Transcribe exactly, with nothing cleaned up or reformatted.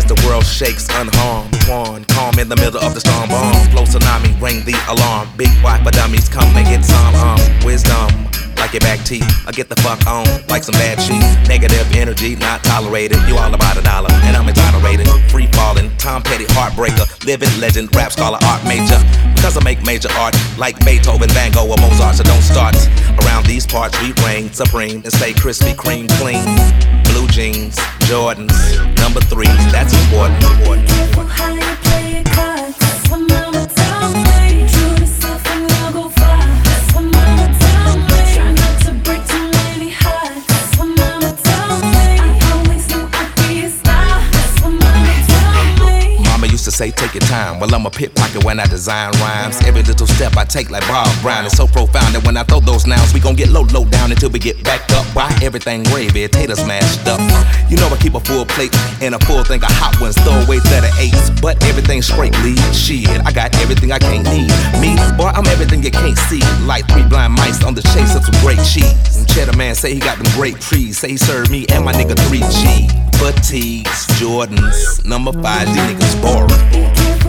the world shakes unharmed. One calm in the middle of the storm. Bomb, flow tsunami, ring the alarm. Big white for dummies, come and get some um wisdom. Like your back teeth, I get the fuck on like some bad cheese. Negative energy, not tolerated. You all about a dollar, and I'm exonerated. Free falling, Tom Petty, heartbreaker. Living legend, rap scholar, art major. Cause I make major art like Beethoven, Van Gogh, or Mozart. So don't start around these parts. We reign supreme and stay crispy, cream clean. Blue jeans, Jordans, number three. That's important. important. Be careful how you play your cards. That's what mama told me. True to self and you'll go far. That's what mama told me. Try not to break too many hearts. That's what mama told me. I always knew I'd be a star. That's what mama told me. Mama used to say, take your time. Well, I'm a pickpocket when I design rhymes. Every little step I take like Bob Brown is so profound that when I throw those nouns, we gon' get low, low down until we get backed up. Why everything gravy, taters mashed up. You know I keep a full plate and a full thing of hot ones, throwaways that are eights, but everything's straight lead. Shit, I got everything I can't need. Me, boy, I'm everything you can't see. Like three blind mice on the chase of some great cheese. And Cheddar Man say he got them great trees. Say he served me and my nigga three G. Fatigues, Jordans, number five, these niggas boring.